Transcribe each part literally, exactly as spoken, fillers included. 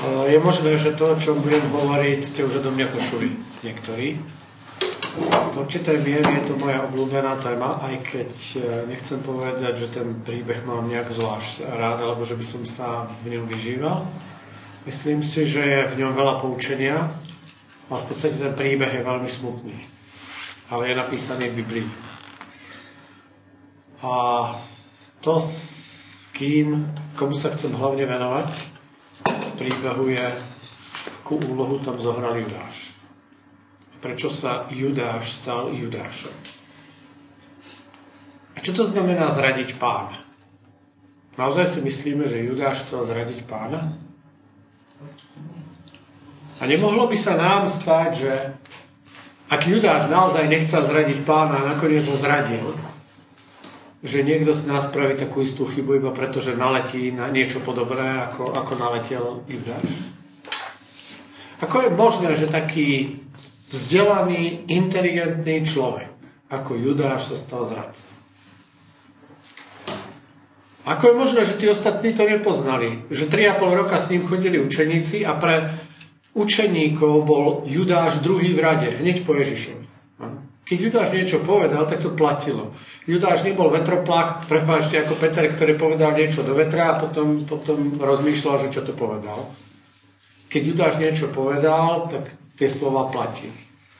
Je možné, že to, čo budem hovoriť, ste už odo mňa počuli niektorí. V určitej miery je to moja obľúbená téma, aj keď nechcem povedať, že ten príbeh mám nejak zvlášť rád, alebo že by som sa v ňom vyžíval. Myslím si, že je v ňom veľa poučenia, ale v podstate ten príbeh je veľmi smutný. Ale je napísaný v Biblii. A to, s kým, komu sa chcem hlavne venovať, v príbehu je, akú úlohu tam zohral Judáš. Prečo sa Judáš stal Judášom. A čo to znamená zradiť Pána? Naozaj si myslíme, že Judáš chcel zradiť Pána? A nemohlo by sa nám stať, že ak Judáš naozaj nechcel zradiť Pána a nakoniec ho zradil, že niekto z nás spraví takú istú chybu iba preto, že naletí na niečo podobné, ako, ako naletel Judáš? Ako je možné, že taký vzdelaný, inteligentný človek ako Judáš sa stal zradcom? Ako je možné, že tí ostatní to nepoznali? Že tri a pol roka s ním chodili učeníci a pre učeníkov bol Judáš druhý v rade, hneď po Ježišovi. Keď Judáš niečo povedal, tak to platilo. Judáš nebol vetroplach, prepáčte, ako Peter, ktorý povedal niečo do vetra a potom, potom rozmýšľal, že čo to povedal. Keď Judáš niečo povedal, tak tie slova platili.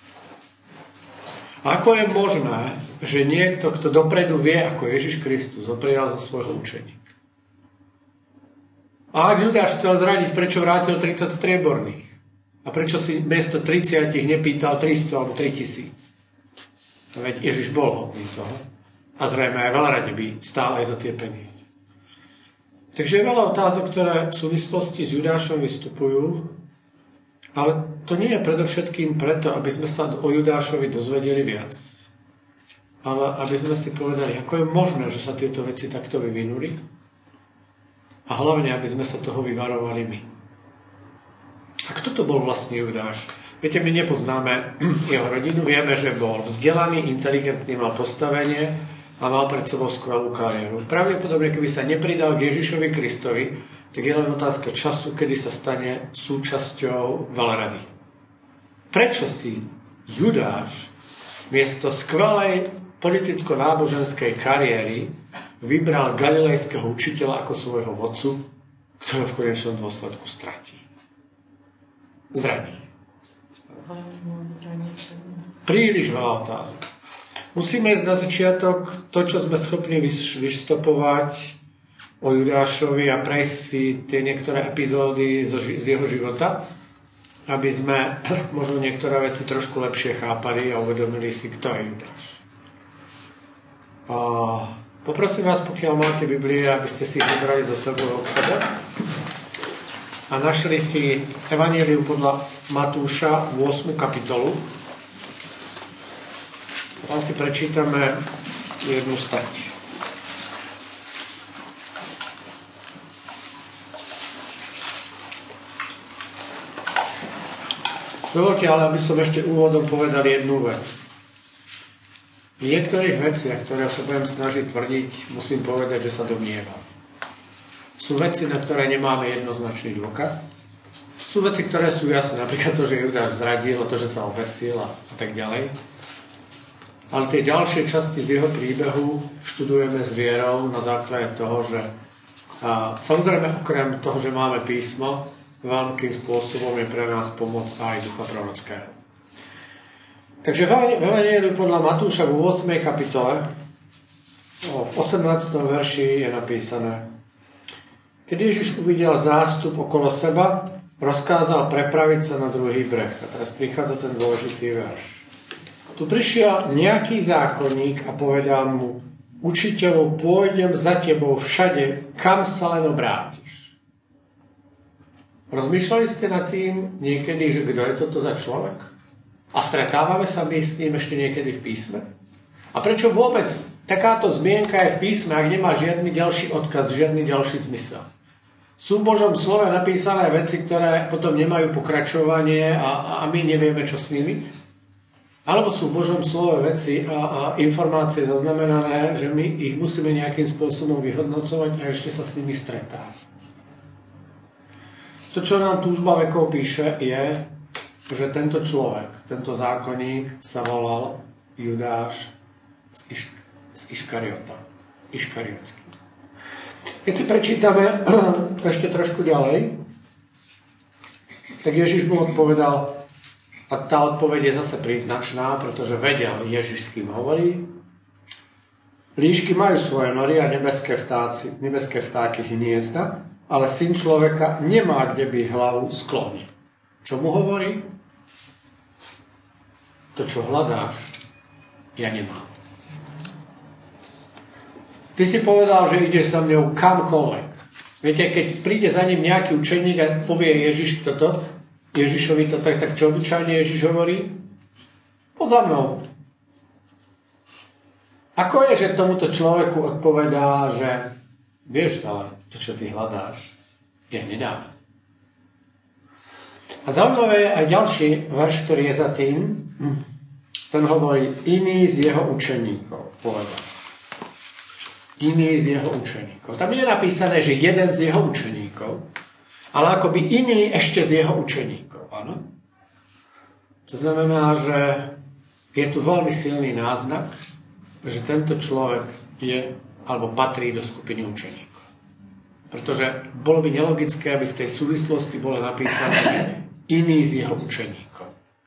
A ako je možné, že niekto, kto dopredu vie, ako Ježiš Kristus, ho prijal za svojho učeníka? A ak Judáš chcel zradiť, prečo vrátil tridsať strieborných? A prečo si miesto tridsať nepýtal tristo alebo tritisíc? Veď Ježiš bol hodný toho. A zrejme aj veľa rade by stál aj za tie peniaze. Takže je veľa otázok, ktoré v súvislosti s Judášom vystupujú, ale to nie je predovšetkým preto, aby sme sa o Judášovi dozvedeli viac. Ale aby sme si povedali, ako je možné, že sa tieto veci takto vyvinuli a hlavne, aby sme sa toho vyvarovali my. A kto to bol vlastne Judáš? Viete, my nepoznáme jeho rodinu, vieme, že bol vzdelaný, inteligentný, mal postavenie a mal pred sebou skvelú kariéru. Pravdepodobne, keby sa nepridal k Ježišovi Kristovi, tak je len otázka času, kedy sa stane súčasťou veľrady. Prečo si Judáš miesto skvelej politicko-náboženskej kariéry vybral galilejského učiteľa ako svojho vodcu, ktorého v konečnom dôsledku stratí? Zradí. Príliš veľa otázok. Musíme ísť na začiatok to, čo sme schopní vystopovať o Judášovi a prejsť si tie niektoré epizódy z jeho života, aby sme možno niektoré veci trošku lepšie chápali a uvedomili si, kto je Judáš. A poprosím vás, pokiaľ máte Biblie, aby ste si ich vybrali zo sebou k sebe a našli si Evanjelium podľa Matúša ôsmu kapitolu. Tam si prečítame jednu stať. Dovoľte ale, aby som ešte úvodom povedal jednu vec. V niektorých veciach, ktoré sa budem snažiť tvrdiť, musím povedať, že sa domnievam. Sú veci, na ktoré nemáme jednoznačný dôkaz. Sú veci, ktoré sú jasné, napríklad to, že Judáš zradil a to, že sa obesil a, a tak ďalej. Ale tie ďalšie časti z jeho príbehu študujeme s vierou na základe toho, že a, samozrejme okrem toho, že máme písmo, veľkým spôsobom je pre nás pomoc aj ducha prorockého. Takže v Evanjeliu podľa Matúša v ôsmej kapitole v osemnástom verši je napísané: Keď Ježiš uvidel zástup okolo seba, rozkázal prepraviť sa na druhý breh. A teraz prichádza ten dôležitý verš. Tu prišiel nejaký zákonník a povedal mu: Učiteľu, pôjdem za tebou všade, kam sa len obrátiš. Rozmýšľali ste nad tým niekedy, že kto je toto za človek? A stretávame sa my s ním ešte niekedy v písme? A prečo vôbec takáto zmienka je v písme, ak nemá žiadny ďalší odkaz, žiadny ďalší zmysel? Sú v Božom slove napísané veci, ktoré potom nemajú pokračovanie a, a my nevieme, čo s nimi? Alebo sú v Božom slove veci a, a informácie zaznamenané, že my ich musíme nejakým spôsobom vyhodnocovať a ešte sa s nimi stretávať? To, čo nám túžba vekov píše, je, že tento človek, tento zákonník sa volal Judáš z, Iš- z Iškariota. Iškariotský. Keď si prečítame ešte trošku ďalej, tak Ježiš mu odpovedal, a tá odpoveď je zase príznačná, pretože vedel Ježiš, s kým hovorí. Líšky majú svoje nory a nebeské vtáci, nebeské vtáky hniezda, ale syn človeka nemá kde by hlavu sklonil. Čo mu hovorí? To, čo hľadáš, ja nemám. Ty si povedal, že ideš za mňou kamkoľvek. Viete, keď príde za ním nejaký učeník a povie Ježiš toto, Ježišovi to tak, tak čo obyčajne Ježiš hovorí? Poď za mnou. Ako je, že tomuto človeku odpovedá, že vieš, ale to, čo ty hľadáš, ja nedám. A zaujímavé je aj ďalší verš, ktorý je za tým. Ten hovorí, iný z jeho učeníkov, povedal. Iný z jeho učeníkov. Tam nie je napísané, že jeden z jeho učeníkov, ale akoby iný ešte z jeho učeníkov. Áno? To znamená, že je tu veľmi silný náznak, že tento človek je alebo patrí do skupiny učeníkov. Pretože bolo by nelogické, aby v tej súvislosti bolo napísané, že iný z jeho učeníkov.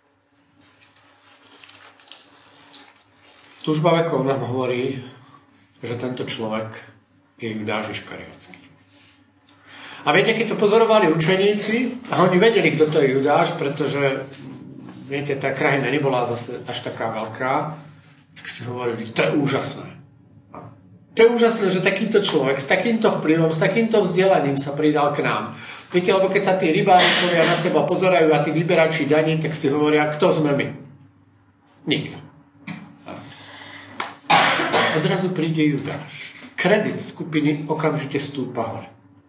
Túžba vekov nám hovorí, že tento človek je Judáš Iškariotský. A viete, keď to pozorovali učeníci, a oni vedeli, kto to je Judáš, pretože, viete, tá krajina nebola zase až taká veľká, tak si hovorili, to je úžasné. To je úžasné, že takýto človek s takýmto vplyvom, s takýmto vzdelaním sa pridal k nám. Viete, lebo keď sa tí rybárikovia na seba pozerajú a tí vyberači daní, tak si hovoria, kto sme my? Nikto. Odrazu príde Judáš. Kredit skupiny okamžite stúpa hore.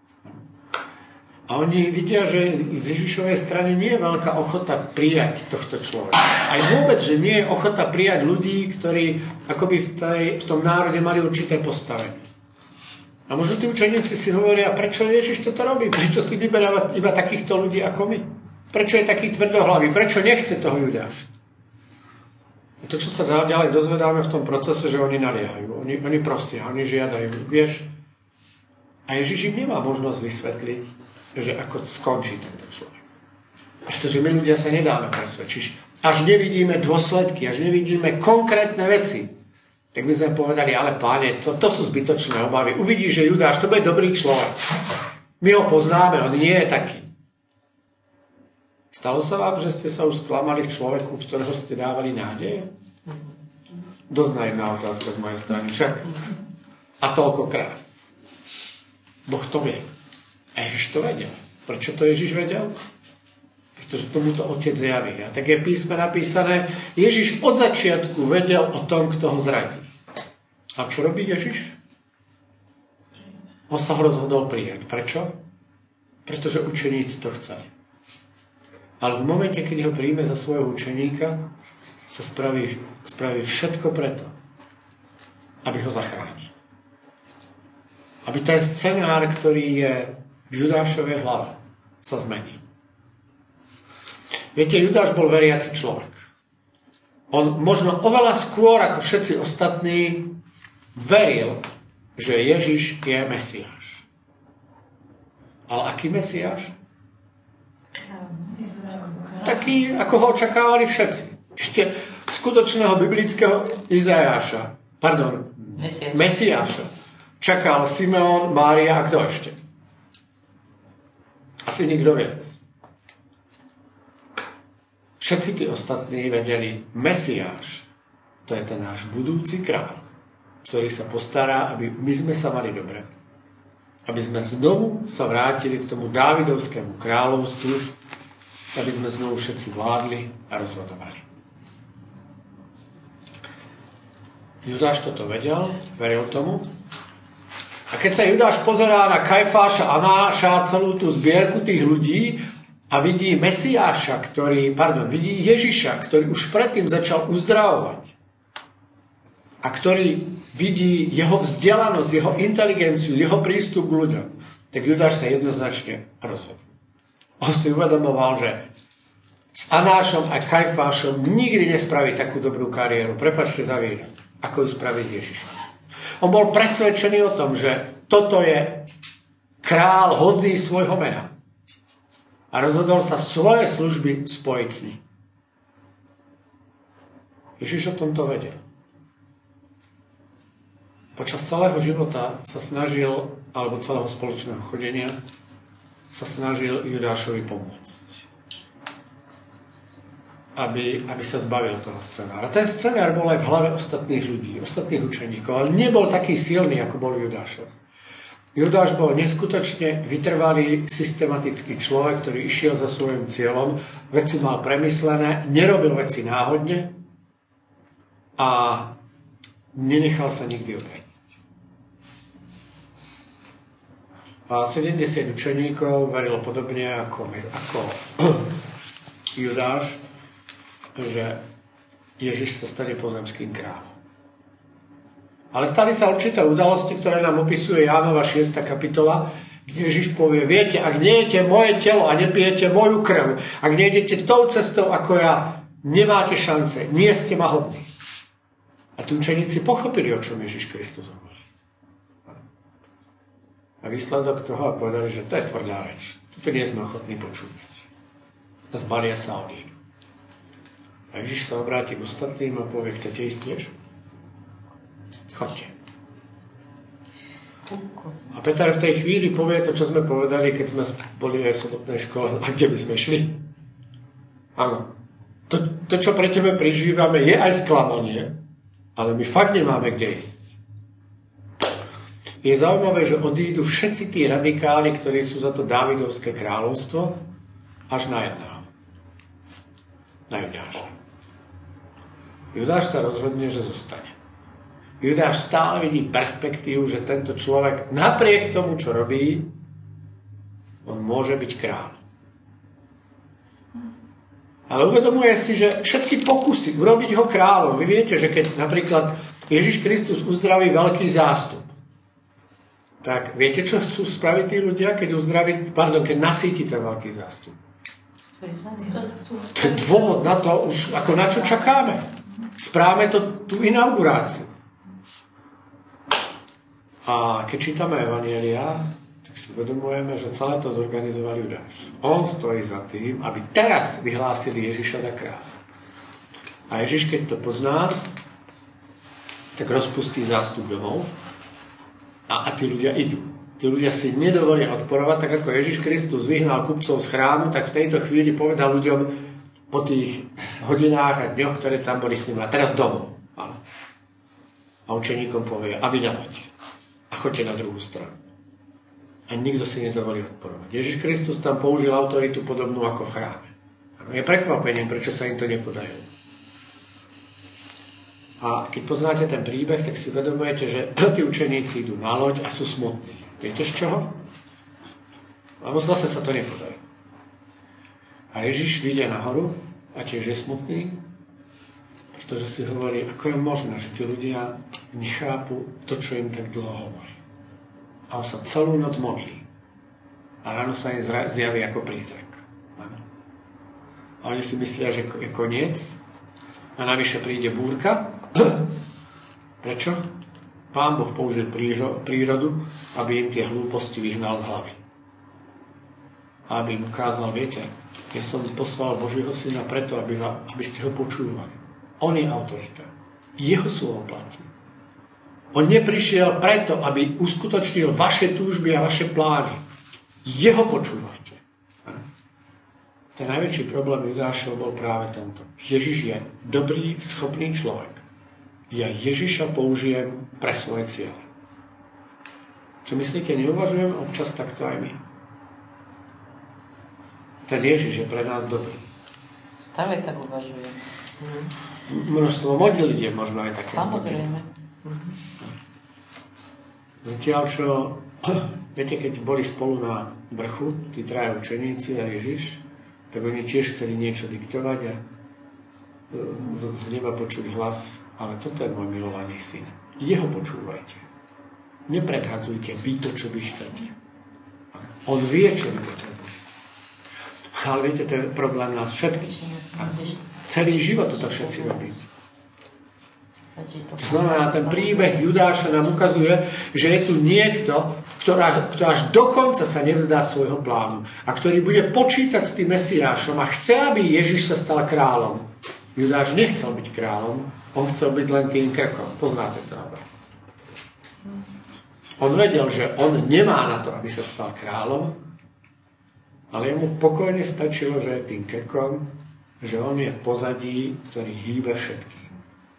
A oni vidia, že z Ježišovej strany nie je veľká ochota prijať tohto človeka. Aj vôbec, že nie je ochota prijať ľudí, ktorí akoby v, tej, v tom národe mali určité postavenie. A možno tí učeníci si hovoria, prečo Ježiš toto robí? Prečo si vyberá iba takýchto ľudí ako my? Prečo je taký tvrdohlavý? Prečo nechce toho Judáša? A to, čo sa ďalej dozvedáme v tom procese, že oni naliehajú, oni, oni prosia, oni žiadajú, vieš. A Ježiš im nemá možnosť vysvetliť, že ako skončí tento človek. Pretože my ľudia sa nedáme presvedčiť. Až nevidíme dôsledky, až nevidíme konkrétne veci, tak by sme povedali, ale páne, to, to sú zbytočné obavy. Uvidíš, že Judáš, to bude dobrý človek. My ho poznáme, on nie je taký. Stalo sa vám, že ste sa už sklamali v človeku, ktorého ste dávali nádej? Dosť naivná otázka z mojej strany, však. A toľkokrát. Boh to vie. A Ježiš to vedel. Prečo to Ježiš vedel? Pretože tomu to Otec javí. A tak je v písme napísané, Ježiš od začiatku vedel o tom, kto ho zradí. A čo robí Ježiš? On sa ho rozhodol prijať. Prečo? Pretože učeníci to chceli. Ale v momente, keď ho príjme za svojho učeníka, sa spraví, spraví všetko preto, aby ho zachránil. Aby ten scenár, ktorý je v Judášovej hlave, sa zmenil. Viete, Judáš bol veriaci človek. On možno oveľa skôr ako všetci ostatní veril, že Ježiš je Mesiáš. Ale aký Mesiáš? Taký, ako ho očakávali všetci. Ešte skutočného biblického Izajáša, pardon, Mesiáša. Mesiáša čakal Simeon, Mária a kto ešte? Asi nikto viac. Všetci tí ostatní vedeli, Mesiáš, to je ten náš budúci kráľ, ktorý sa postará, aby my sme sa mali dobre. Aby sme znovu sa vrátili k tomu Dávidovskému kráľovstvu, aby sme znovu všetci vládli a rozhodovali. Judáš toto vedel, veril tomu. A keď sa Judáš pozerá na Kajfáša, Anáša, celú tú zbierku tých ľudí a vidí Mesiáša, ktorý, pardon, vidí Ježiša, ktorý už predtým začal uzdravovať a ktorý vidí jeho vzdelanosť, jeho inteligenciu, jeho prístup k ľuďom, tak Judáš sa jednoznačne rozhodol. On si uvedomoval, že s Anášom a Kajfášom nikdy nespraví takú dobrú kariéru, prepáčte za výraz, ako ju spraví s Ježišom. On bol presvedčený o tom, že toto je král hodný svojho mena. A rozhodol sa svoje služby spojiť s ním. Ježiš o tomto vedel. Počas celého života sa snažil, alebo celého spoločného chodenia, sa snažil Judášovi pomôcť. Aby, aby sa zbavil toho scenára. Ten scenár bol aj v hlave ostatných ľudí, ostatných učeníkov, ale nebol taký silný, ako bol Judášov. Judáš bol neskutočne vytrvalý, systematický človek, ktorý išiel za svojím cieľom, veci mal premyslené, nerobil veci náhodne a nenechal sa nikdy odradiť. A sedemdesiat učeníkov verilo podobne ako, ako Judáš, že Ježiš sa stane pozemským kráľom. Ale stali sa určité udalosti, ktoré nám opisuje Jánova šiesta kapitola, kde Ježiš povie, viete, ak nejete moje telo a nepijete moju krv, ak nejdete tou cestou ako ja, nemáte šance, nie ste ma hodní. A tí učeníci pochopili, o čom Ježiš Kristus hovorí. A výsledok toho povedali, že to je tvrdá reč. Toto nie sme ochotní počúvať. A zbalia sa od nich. A Ježiš sa obráti k ostatným a povie, chcete ísť tiež? Chodte. A Peter v tej chvíli povie to, čo sme povedali, keď sme boli aj v sobotnej škole. A kde by sme šli? Áno. To, to, čo pre tebe prežívame, je aj sklamanie, ale my fakt nemáme kde ísť. Je zaujímavé, že odídu všetci tí radikáli, ktorí sú za to Dávidovské kráľovstvo, až na jedného. Na Judáša. Judáš sa rozhodne, že zostane. Judáš stále vidí perspektívu, že tento človek napriek tomu, čo robí, on môže byť kráľ. Ale uvedomuje si, že všetky pokusy urobiť ho kráľom, vy viete, že keď napríklad Ježiš Kristus uzdraví veľký zástup, tak viete, čo chcú spraviť tí ľudia, keď uzdraví, pardon, keď nasíti ten veľký zástup? To je dôvod na to, už ako na čo čakáme. Správame to tú inauguráciu. A keď čítame Evanjelia, tak si uvedomujeme, že celé to zorganizoval Judáš. On stojí za tým, aby teraz vyhlásili Ježiša za kráľa. A Ježiš, keď to pozná, tak rozpustí zástup domov a, a tí ľudia idú. Tí ľudia si nedovolia odporovať, tak ako Ježiš Kristus vyhnal kupcov z chrámu, tak v tejto chvíli povedal ľuďom po tých hodinách a dňoch, ktoré tam boli s ním, a teraz domov. A učeníkom povie, a vy na loď. A choďte na druhú stranu. A nikto si nedovolí odporovať. Ježiš Kristus tam použil autoritu podobnú ako v chráme. Je prekvapením, prečo sa im to nepodarilo. A keď poznáte ten príbeh, tak si uvedomujete, že tí učeníci idú na loď a sú smutní. Viete z čoho? Lebo zase sa to nepodarilo. A Ježiš vyjde nahoru a tiež je smutný, pretože si hovorí, ako je možné, že tí ľudia nechápu to, čo im tak dlho hovorí. A on sa celú noc modlí. A ráno sa im zjaví ako prízrak. Ano. A oni si myslia, že je koniec. A navyše príde búrka. Prečo? Pán Boh použil prírodu, aby im tie hlúposti vyhnal z hlavy. A aby im ukázal, viete, ja som poslal Božieho syna preto, aby, vám, aby ste ho počúvali. On je autorita. Jeho slovo platí. On neprišiel preto, aby uskutočnil vaše túžby a vaše plány. Jeho počúvajte. Ten najväčší problém Judášov bol práve tento. Ježiš je dobrý, schopný človek. Ja Ježiša použijem pre svoje cieľe. Čo myslíte, neuvažujem občas takto aj my? Ten Ježiš je pre nás dobrý. Stále tak uvažujem. Mhm. Množstvo modlitieb možno aj také. Samozrejme. Mhm. Zatiaľ, čo, viete, keď boli spolu na vrchu, tí traja učeníci a Ježiš, tak oni tiež chceli niečo diktovať a z neba počuli hlas, ale toto je môj milovaný syn. Jeho počúvajte. Nepredhadzujte vy to, čo vy chcete. On vie, čo vy potrebujete. Ale viete, to je problém nás všetkých. Celý život toto všetci robí. To znamená, ten príbeh Judáša nám ukazuje, že je tu niekto, ktorá, kto až do konca sa nevzdá svojho plánu a ktorý bude počítať s tým Mesiášom a chce, aby Ježiš sa stal kráľom. Judáš nechcel byť kráľom, on chcel byť len tým krkom. Poznáte to na vás. On vedel, že on nemá na to, aby sa stal kráľom, ale jemu pokojne stačilo, že je tým krkom, že on je v pozadí, ktorý hýbe všetkým.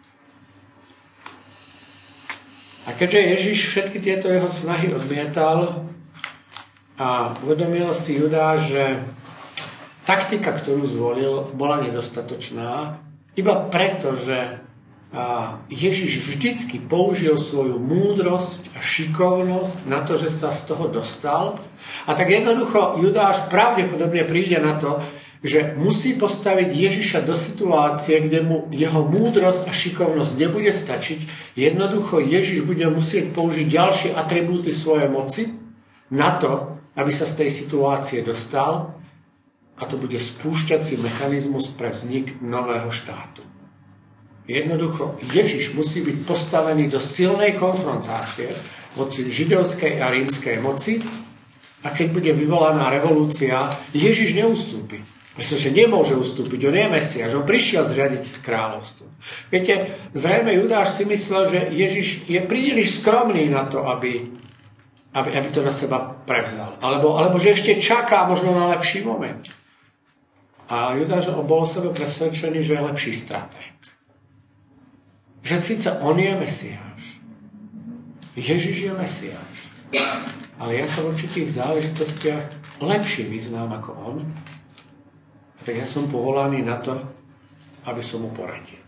A keďže Ježiš všetky tieto jeho snahy odmietal a uvedomil si Judáš, že taktika, ktorú zvolil, bola nedostatočná, iba preto, že Ježiš vždycky použil svoju múdrosť a šikovnosť na to, že sa z toho dostal. A tak jednoducho Judáš pravdepodobne príde na to, že musí postaviť Ježiša do situácie, kde mu jeho múdrosť a šikovnosť nebude stačiť. Jednoducho Ježiš bude musieť použiť ďalšie atribúty svojej moci na to, aby sa z tej situácie dostal, a to bude spúšťací mechanizmus pre vznik nového štátu. Jednoducho Ježiš musí byť postavený do silnej konfrontácie voči židovskej a rímskej moci, a keď bude vyvolaná revolúcia, Ježiš neustúpi. Pretože nemôže ustúpiť, on je Mesiáš, on prišiel zriadiť kráľovstvo. Viete, zrejme Judáš si myslel, že Ježiš je príliš skromný na to, aby, aby, aby to na seba prevzal. Alebo, alebo že ešte čaká možno na lepší moment. A Judáš bol o sebe presvedčený, že je lepší stratég. Že síce on je Mesiáš, Ježiš je Mesiáš, ale ja sa v určitých záležitostiach lepšie vyznám ako on, a tak ja som povolaný na to, aby som mu poradil.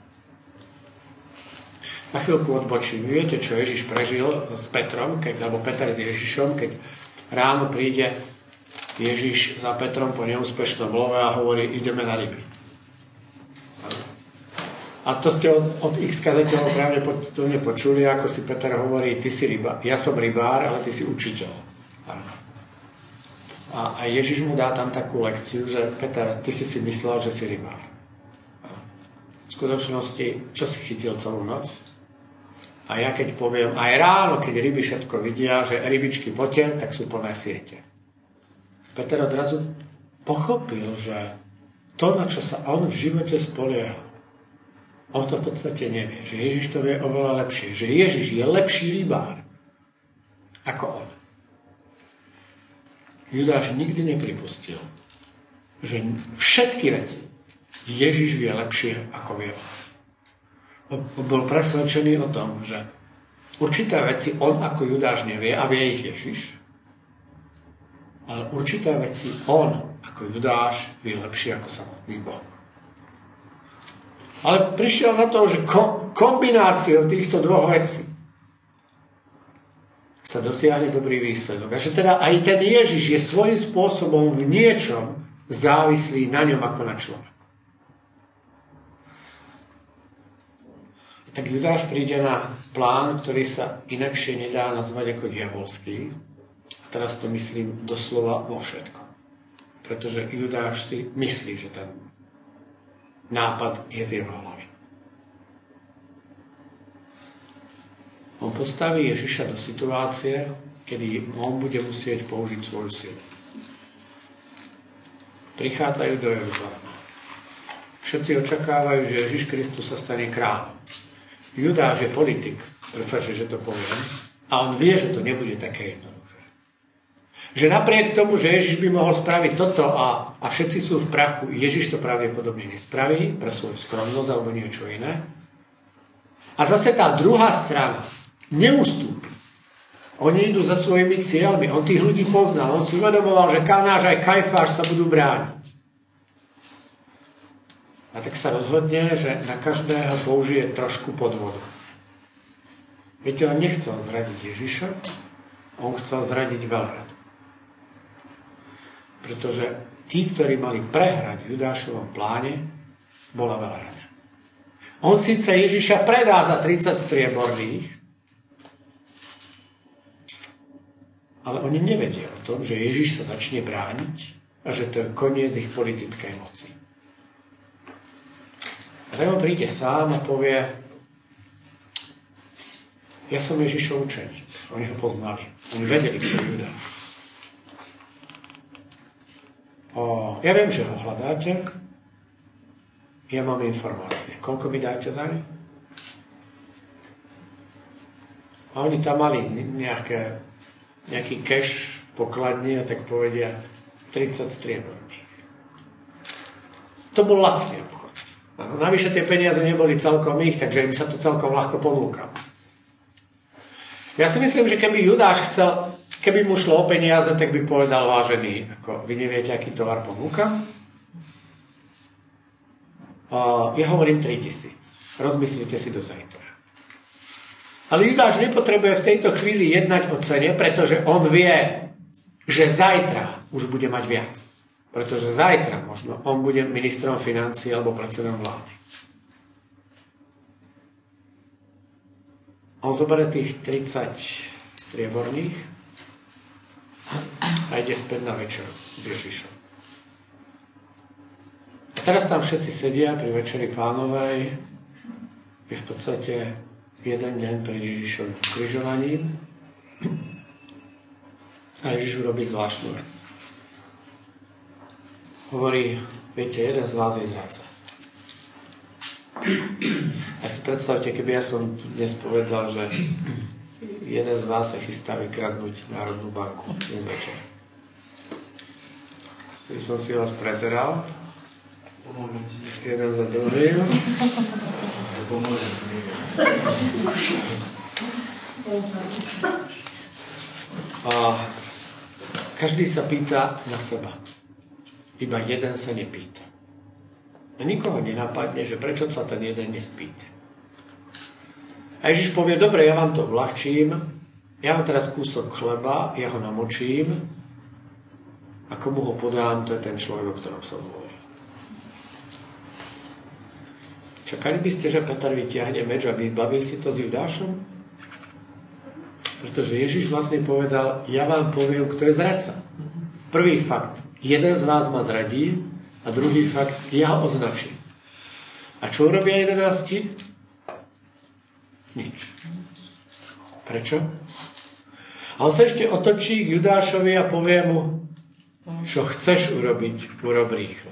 Na chvíľku odbočím. Viete, čo Ježiš prežil s Petrom, keď, alebo Peter s Ježišom, keď ráno príde Ježiš za Petrom po neúspešnom love a hovorí, ideme na ryby. A to ste od, od x kazateľov pravdepodobne počuli, ako si Peter hovorí, ty si rybár, ja som rybár, ale ty si učiteľ. A, a Ježiš mu dá tam takú lekciu, že Peter, ty si si myslel, že si rybár. V skutočnosti, čo si chytil celú noc? A ja keď poviem, aj ráno, keď ryby všetko vidia, že rybičky potia, tak sú plné siete. Peter odrazu pochopil, že to, na čo sa on v živote spoliehal, on to v podstate nevie, že Ježiš to vie oveľa lepšie, že Ježiš je lepší rybár ako on. Judáš nikdy nepripustil, že všetky veci Ježiš vie lepšie ako vie on. On bol presvedčený o tom, že určité veci on ako Judáš nevie a vie ich Ježiš, ale určité veci on ako Judáš vie lepšie ako samotný Boh. Ale prišiel na to, že kombináciou týchto dvoch vecí sa dosiahne dobrý výsledok. A že teda aj ten Ježiš je svojím spôsobom v niečom závislý na ňom ako na človeku. Tak Judáš príde na plán, ktorý sa inakšie nedá nazvať ako diabolský. A teraz to myslím doslova vo všetkom. Pretože Judáš si myslí, že ten nápad je z jeho hlavy. On postaví Ježiša do situácie, kedy on bude musieť použiť svoju silu. Prichádzajú do Jeruzalema. Všetci očakávajú, že Ježiš Kristus sa stane kráľom. Judáš je politik, prepáčte, že to poviem, a on vie, že to nebude také jednoduché. Že napriek tomu, že Ježiš by mohol spraviť toto a, a všetci sú v prachu, Ježiš to pravdepodobne nespraví pre svoju skromnosť alebo niečo iné. A zase tá druhá strana neustúpi. Oni idú za svojimi cieľmi. On tých ľudí poznal. On si uvedomoval, že Kanáš aj Kajfáš sa budú brániť. A tak sa rozhodne, že na každého použije trošku podvodu. Viete, on nechcel zradiť Ježiša, on chcel zradiť veľradu. Pretože tí, ktorí mali prehrať v Judášovom pláne, bola veľrada. On síce Ježiša predá za tridsať strieborných, ale oni nevedia o tom, že Ježiš sa začne brániť a že to je koniec ich politickej moci. A tak on príde sám a povie, ja som Ježišov učeník. Oni ho poznali. Oni vedeli, kto je Judáš. O, ja viem, že ho hľadáte. Ja mám informácie. Koľko mi dáte za ne? A oni tam mali nejaké, nejaký cash v pokladni a tak povedia tridsať strieborných. To bol lacný obchod. Ano, navyše tie peniaze neboli celkom ich, takže im sa to celkom ľahko ponúkalo. Ja si myslím, že keby Judáš chcel, keby mu šlo o peniaze, tak by povedal, vážený, ako vy neviete, aký tovar ponúkam. Uh, ja hovorím tritisíc. Rozmyslite si do zajtra. Ale Judáš nepotrebuje v tejto chvíli jednať o cene, pretože on vie, že zajtra už bude mať viac. Pretože zajtra možno on bude ministrom financií alebo predsedom vlády. On zoberie tých tridsať strieborných a ide späť na večeru s Ježišom. A teraz tam všetci sedia pri Večeri Pánovej. Je v podstate jeden deň pred Ježišovým ukrižovaním. A Ježiš urobí zvláštnu vec. Hovorí, viete, jeden z vás je zradca. A si predstavte, keby ja som tu dnes povedal, že jeden z vás sa chystá vykradnúť Národnú banku dnes večer. Keď som si vás prezeral, jeden za druhým. A každý sa pýta na seba. Iba jeden sa nepýta. A nikoho nenapadne, že prečo sa ten jeden nespýta. A Ježiš povie, dobre, ja vám to vľahčím, ja mám teraz kúsok chleba, ja ho namočím a komu ho podám, to je ten človek, o ktorom som hovoril. Čakali by ste, že Peter vytiahne meč a vybaví si to s Judášom? Pretože Ježiš vlastne povedal, ja vám poviem, kto je zradca. Prvý fakt, jeden z vás ma zradí a druhý fakt, ja ho označím. A čo urobia jedenácti? Nič. Prečo? A on sa ešte otočí k Judášovi a povie mu, čo chceš urobiť, urob rýchlo.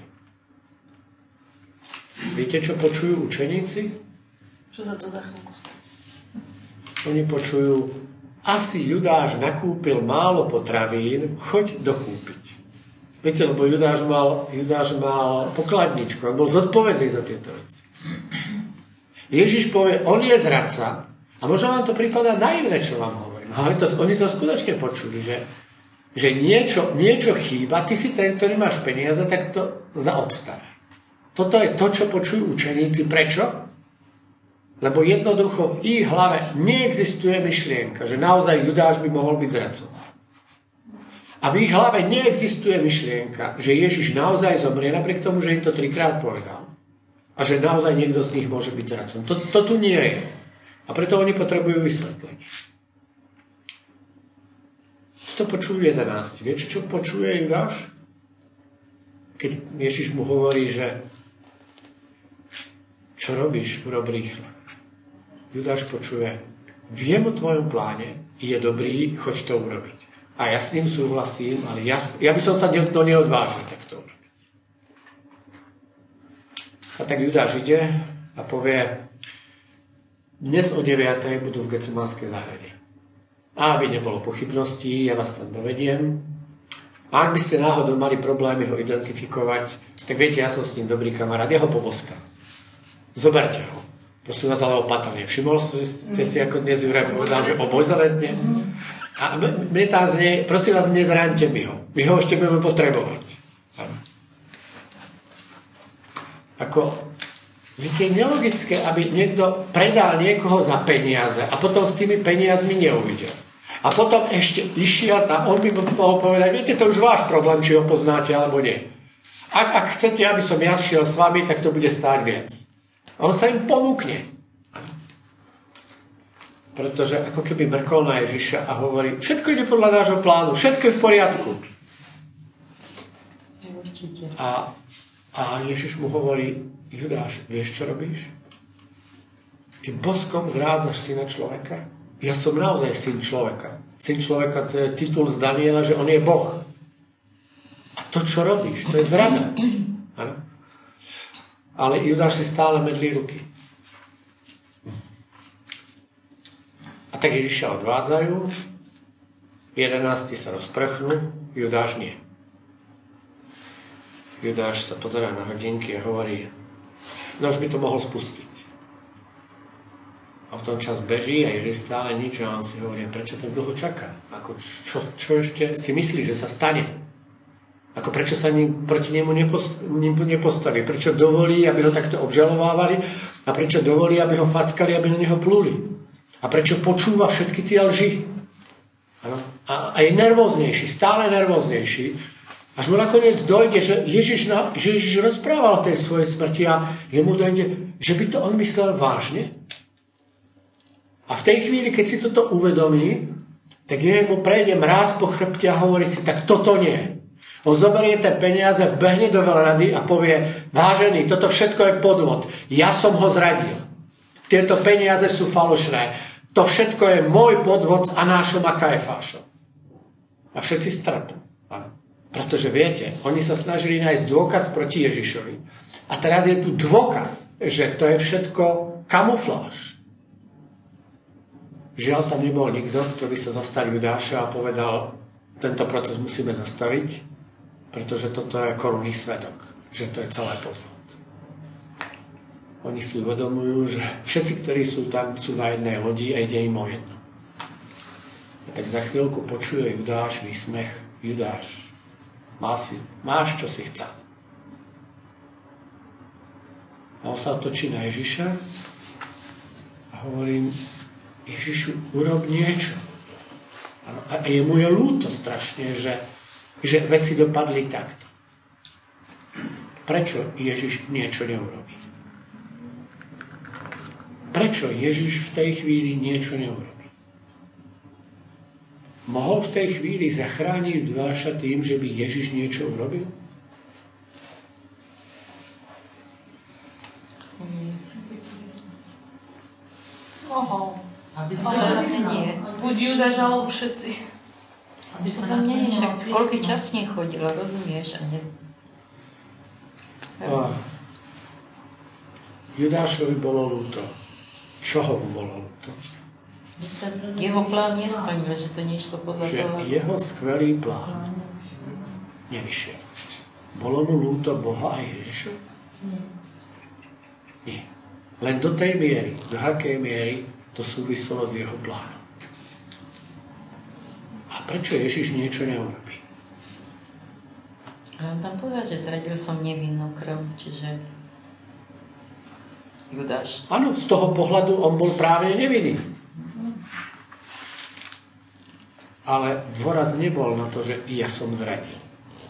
Viete, čo počujú učeníci? Čo za to za chvíľku stane? Oni počujú, asi Judáš nakúpil málo potravín, choď dokúpiť. Viete, lebo Judáš mal, Judáš mal pokladničku, on bol zodpovedný za tieto veci. Ježiš povie, on je zradca a možno vám to prípada naivné, čo vám hovorím. Ale to, oni to skutočne počuli, že, že niečo, niečo chýba, ty si ten, ktorý máš peniaze, tak to zaobstaraj. Toto je to, čo počujú učeníci. Prečo? Lebo jednoducho v ich hlave neexistuje myšlienka, že naozaj Judáš by mohol byť zradcom. A v ich hlave neexistuje myšlienka, že Ježiš naozaj zomrie, napriek tomu, že im to trikrát povedal. A že naozaj niekto z nich môže byť zradcom. To, to tu nie je. A preto oni potrebujú vysvetlenie. To počujú jedenásť. Viete, čo počuje Judáš? Keď Ježiš mu hovorí, že čo robíš, urob rýchlo. Judáš počuje, viem o tvojom pláne, je dobrý, choď to urobiť. A ja s ním súhlasím, ale ja, ja by som sa to neodvážil takto urobiť. A tak Judáš ide a povie, dnes o deviatej budú v Getsemanskej záhrade. A aby nebolo pochybností, ja vás tam dovediem. A ak by ste náhodou mali problémy ho identifikovať, tak viete, ja som s ním dobrý kamarát, ja ho poboskám. Zoberte ho. Prosím vás, ale opatrne. Všimol ste si, ako dnes Juraj povedal, že obojzretne? A mne tá znie, prosím vás, nezraňte mi ho. My ho ešte budeme potrebovať. Ako, viete, je nelogické, aby niekto predal niekoho za peniaze a potom s tými peniazmi neuvidel. A potom ešte išiel tam, on by mohol povedať, viete, to už váš problém, či ho poznáte, alebo nie. Ak, ak chcete, aby som ja šiel s vami, tak to bude stáť viac. A on sa im ponúkne. Pretože ako keby mrkol na Ježiša a hovorí, všetko ide podľa nášho plánu, všetko je v poriadku. Určite. A, a Ježiš mu hovorí, Judáš, vieš, čo robíš? Ty boskom zrádzaš syna človeka? Ja som naozaj syn človeka. Syn človeka, to je titul z Daniela, že on je Boh. A to, čo robíš, to je zrada. Ano? Ale Judáš si stále medlí ruky. A tak Ježiša odvádzajú, jedenácti sa rozprchnú, Judáš nie. Judáš sa pozerá na hodinky a hovorí, no už by to mohol spustiť. A v tom čas beží a Ježiš stále nič a on si hovorí, prečo tak dlho čaká? Ako čo, čo ešte si myslí, že sa stane? Ako prečo sa ním, proti nemu nepostaví? Prečo dovolí, aby ho takto obžalovávali? A prečo dovolí, aby ho fackali, aby na neho plúli? A prečo počúva všetky tie lži? Ano? A, a je nervóznejší, stále nervóznejší. Až mu nakoniec dojde, že Ježiš, na, že Ježiš rozprával o tej svojej smrti a jemu dojde, že by to on myslel vážne. A v tej chvíli, keď si toto uvedomí, tak jemu prejde mráz po chrbte a hovorí si, tak toto nie. On zoberie tie peniaze, vbehne do veľrady a povie, vážený, toto všetko je podvod. Ja som ho zradil. Tieto peniaze sú falošné. To všetko je môj podvod s Anášom a Kajfášom. A všetci strpnú. Pretože viete, oni sa snažili nájsť dôkaz proti Ježišovi. A teraz je tu dôkaz, že to je všetko kamufláž. Žiaľ, tam nebol nikto, kto by sa zastal Judáša a povedal, tento proces musíme zastaviť, pretože toto je korunný svedok, že to je celé podvod. Oni si uvedomujú, že všetci, ktorí sú tam, sú na jednej lodi a ide im o jedno. A tak za chvíľku počuje Judáš výsmech. Judáš, má si, máš, čo si chcel. A on sa otočí na Ježiša a hovorí, Ježišu, urob niečo. A jemu je ľúto strašne, že, že veci dopadli takto. Prečo Ježiš niečo neurobí? Prečo Ježiš v tej chvíli niečo neurobí? Mohol v tej chvíli zachrániť Judáša tým, že by Ježiš niečo urobil? Mohol. Aby sa ale nie. Buď Judáš, alebo všetci. Aby sa nám nie, však koľký čas s ním chodila, rozumieš? A ne... A Judášovi bolo ľúto. Čoho mu bolo ľúto? Jeho plán nesplnil, že to nešlo podľa že toho. Jeho skvelý plán nevyšiel. Bolo mu ľúto Boha a Ježiša? Nie. Len do tej miery, do akej miery to súviselo s jeho plánom. A prečo Ježiš niečo neurobí? A on tam povedal, že zradil som nevinnú krv, čiže Judáš. Áno, z toho pohľadu on bol právne nevinný. Ale dôraz nebol na to, že ja som zradil.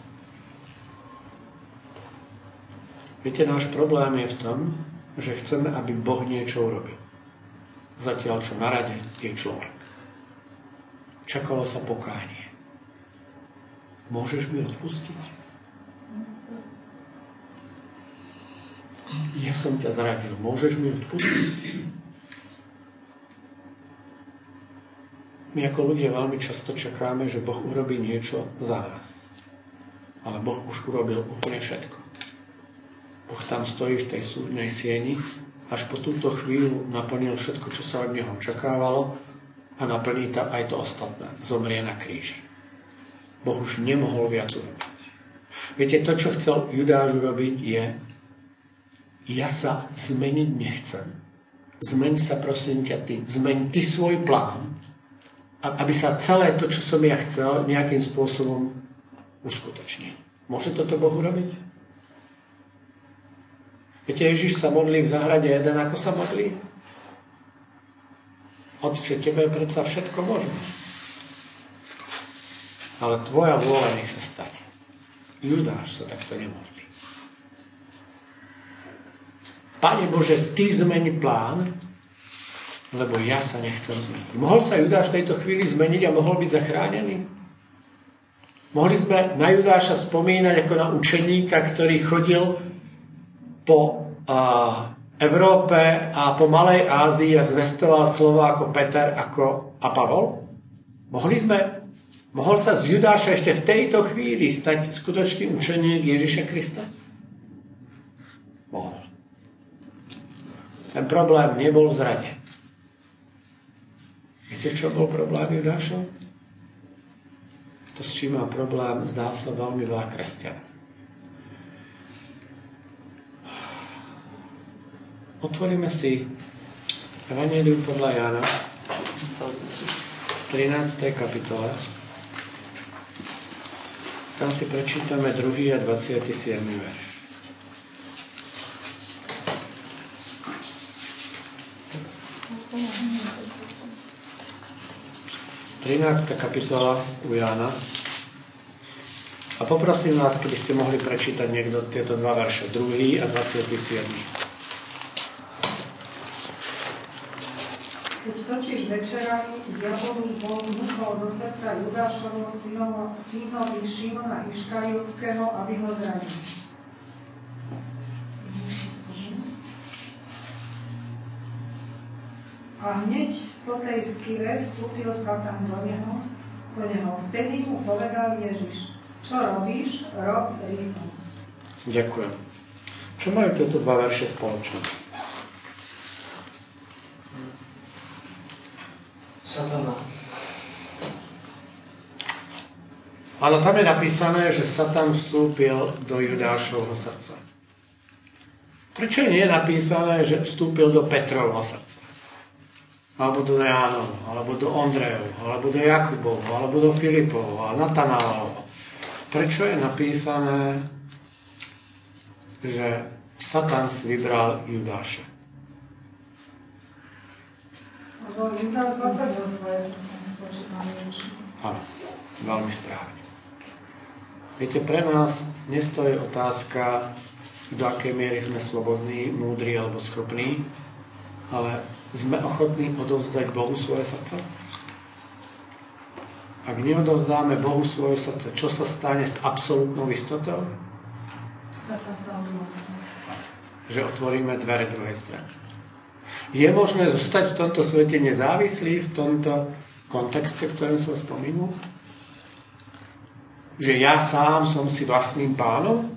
Viete, náš problém je v tom, že chceme, aby Boh niečo urobil. Zatiaľ, čo na rade je človek. Čakalo sa pokánie. Môžeš mi odpustiť? Ja som ťa zradil. Môžeš mi odpustiť? My ako ľudia veľmi často čakáme, že Boh urobí niečo za nás. Ale Boh už urobil úplne všetko. Boh tam stojí v tej súdnej sieni, až po túto chvíľu naplnil všetko, čo sa od neho očakávalo a naplní tam aj to ostatné. Zomrie na kríži. Boh už nemohol viac urobiť. Viete, to, čo chcel Judáš urobiť, je ja sa zmeniť nechcem. Zmeň sa, prosím ťa, ty. Zmeň ty svoj plán, aby sa celé to, čo som ja chcel, nejakým spôsobom uskutočnil. Môže toto Boh urobiť? Viete, Ježiš sa modlí v záhrade Eden, ako sa modlí? Otče, tebe je predsa všetko možné. Ale tvoja vôľa nech sa stane. Judáš sa takto nemodlí. Pane Bože, ty zmeni plán, lebo ja sa nechcem zmeniť. Mohol sa Judáš v tejto chvíli zmeniť a mohol byť zachránený? Mohli sme na Judáša spomínať ako na učeníka, ktorý chodil po uh, Európe a po Malej Ázii a zvestoval slova ako Peter ako a Pavol? Mohli sme, mohol sa z Judáša ešte v tejto chvíli stať skutočný učeník Ježiša Krista? Mohol. Ten problém nebol v zrade. Viete, čo bol problém Judášov? To, s čím má problém, zdá sa veľmi veľa kresťanov. Otvoríme si Evangelium podľa Jána v trinástej kapitole. Tam si prečítame druhý a dvadsiaty siedmy verš. trinásta kapitola u Jána. A poprosím vás, keby ste mohli prečítať niekto tieto dva verše, druhý a dvadsiaty siedmy. Keď totiž večerali, diabol už bol vnúkol do srdca Judášovho synovi Šimona Iškariotského, aby ho zranil. A hneď po tej skive vstúpil Satan do neho, do neho. Vtedy mu povedal Ježiš, čo robíš, rob rýchlo. Ďakujem. Čo majú tieto dva verše spoločné? Satana. Áno, tam je napísané, že Satan vstúpil do Judášovho srdca. Prečo nie je napísané, že vstúpil do Petrovho srdca? Alebo do Jánovho, alebo do Ondrejovho, alebo do Jakubovho, alebo do Filipovho a Natanálovho. Prečo je napísané, že Satan si vybral Judáša? Lebo Judáš zatvrdil svoje srdce, nepočítal Ježiša. Áno, veľmi správne. Viete, pre nás nestojí otázka, do akej miery sme slobodní, múdri alebo schopní, ale sme ochotní odovzdať Bohu svoje srdce? Ak neodovzdáme Bohu svoje srdce, čo sa stane s absolútnou istotou? Satan sa ozmocní. Že otvoríme dvere druhej strany. Je možné zostať v tomto svete nezávislý v tomto kontexte, ktorým som spomínal? Že ja sám som si vlastným pánom?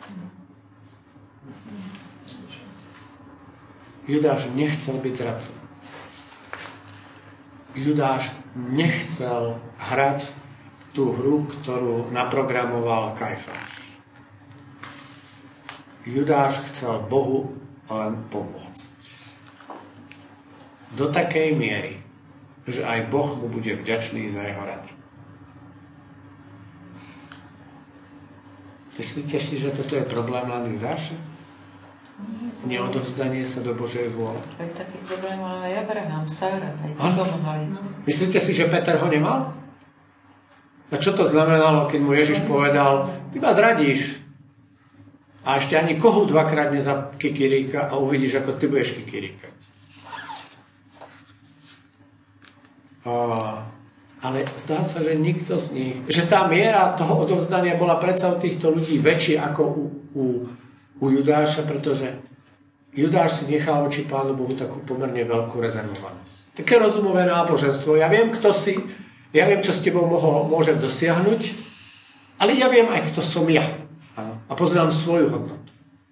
Judáš nechcel byť zradcom. Judáš nechcel hrať tú hru, ktorú naprogramoval Kajfáš. Judáš chcel Bohu len pomôcť. Do takej miery, že aj Boh mu bude vďačný za jeho rady. Myslíte si, že toto je problém len Judáša? Neodovzdanie sa do Božej vôle. Aj taký problém mal aj Abraham, Sára, aj to pomáhali. Myslíte si, že Peter ho nemal? A čo to znamenalo, keď mu Ježiš povedal, ty ma zradíš a ešte ani kohu dvakrát nezakikiríka a uvidíš, ako ty budeš kikiríkať. A, ale zdá sa, že nikto z nich, že tá miera toho odovzdania bola predsa u týchto ľudí väčšia ako u, u u Judáša, pretože Judáš si nechal voči Pánu Bohu takú pomerne veľkú rezervovanosť. Také rozumové náboženstvo. Ja viem, kto si, ja viem, čo s tebou mohol, môžem dosiahnuť, ale ja viem aj, kto som ja. Áno. A poznám svoju hodnotu.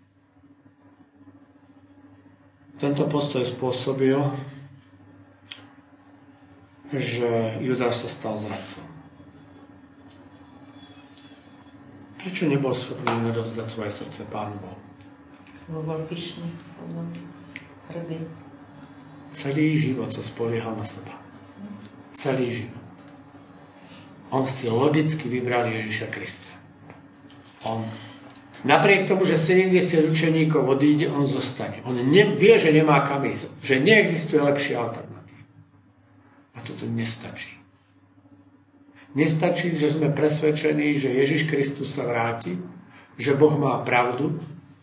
Tento postoj spôsobil, že Judáš sa stal zradcom. Prečo nebol schopný odovzdať svoje srdce Pánu Bohu? Lebo bol pyšný, bol hrdý. Celý život sa spoliehal na seba. Celý život. On si logicky vybral Ježiša Krista. On, napriek tomu, že sedemdesiat učeníkov odíde, on zostane. On ne, vie, že nemá kam ísť, že neexistuje lepšia alternatíva. A toto nestačí. Nestačí, že sme presvedčení, že Ježiš Kristus sa vráti, že Boh má pravdu,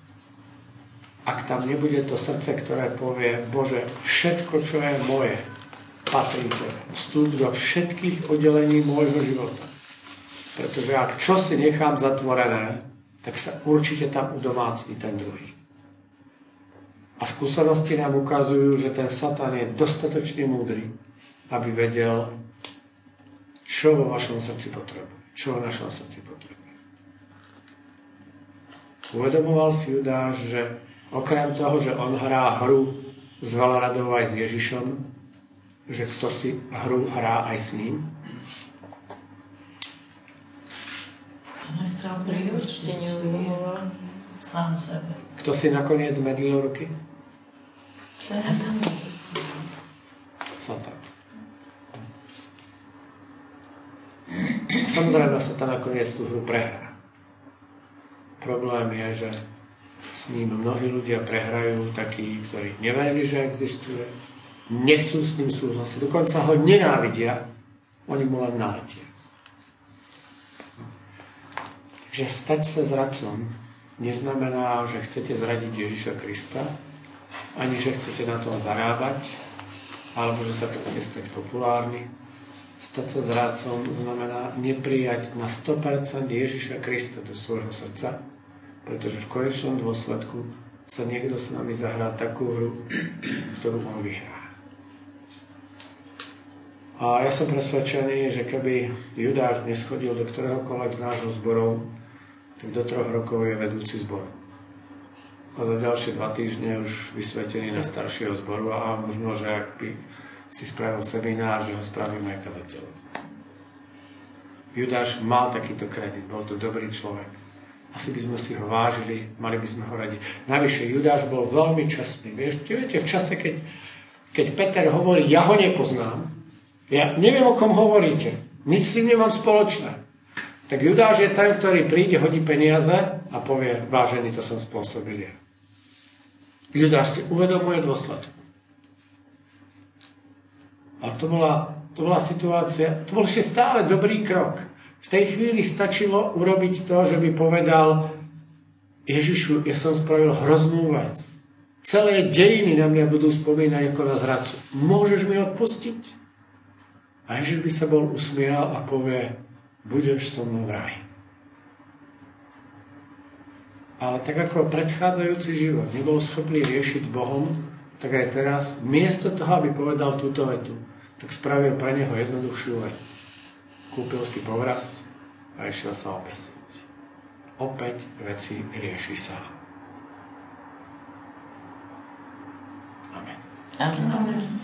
ak tam nebude to srdce, ktoré povie, Bože, všetko, čo je moje, patrí Tebe. Vstúp do všetkých oddelení môjho života. Pretože ak čo si nechám zatvorené, tak sa určite tam udomácni ten druhý. A skúsenosti nám ukazujú, že ten Satan je dostatočne múdry, aby vedel, čo vo vašom srdci potrebuje. Čo v našom srdci potrebuje. Uvedomoval si Judáš, že okrem toho, že on hrá hru s veľradou aj s Ježišom, že kto si hru hrá aj s ním? Nechcel pripusteniu uvedomoval sám sebe. Kto si nakoniec medlil ruky? Satan. Satan. A samozrejme Satan nakoniec tú hru prehrá. Problém je, že s ním mnohí ľudia prehrajú, takí, ktorí neverili, že existuje, nechcú s ním súhlasiť, dokonca ho nenávidia, oni mu len naletia. Že stať sa zradcom neznamená, že chcete zradiť Ježiša Krista, ani že chcete na to zarábať, alebo že sa chcete stať populárni. Stať sa zradcom znamená neprijať na sto percent Ježiša Krista do svojho srdca, pretože v konečnom dôsledku sa niekto s nami zahrá takú hru, ktorú on vyhrá. A ja som presvedčený, že keby Judáš dnes chodil do ktoréhokoľvek z nášho zborov, tak do troch rokov je vedúci zboru. A za ďalšie dva týždne už vysvetený na staršieho zboru a možno, že ak by si spravil seminár, že ho spravíme aj kazateľom. Judáš mal takýto kredit, bol to dobrý človek. Asi by sme si ho vážili, mali by sme ho radi. Navyše, Judáš bol veľmi čestný. Viete, viete v čase, keď, keď Peter hovorí, ja ho nepoznám, ja neviem, o kom hovoríte, nič s tým nemám spoločné. Tak Judáš je ten, ktorý príde, hodí peniaze a povie, vážený, to som spôsobil ja. Judáš si uvedomuje dôsledku. A to bola, to bola situácia, to bol ešte stále dobrý krok. V tej chvíli stačilo urobiť to, že by povedal, Ježišu, ja som spravil hroznú vec. Celé dejiny na mňa budú spomínať ako na zradcu. Môžeš mi odpustiť? A Ježiš by sa bol usmial a povie, budeš so mnou v ráji. Ale tak ako predchádzajúci život nebol schopný riešiť s Bohom, tak aj teraz, miesto toho, aby povedal túto vetu, tak spravil pre neho jednoduchšiu vec. Kúpil si povraz a išiel sa obesiť. Opäť veci rieši sám. Amen. Amen.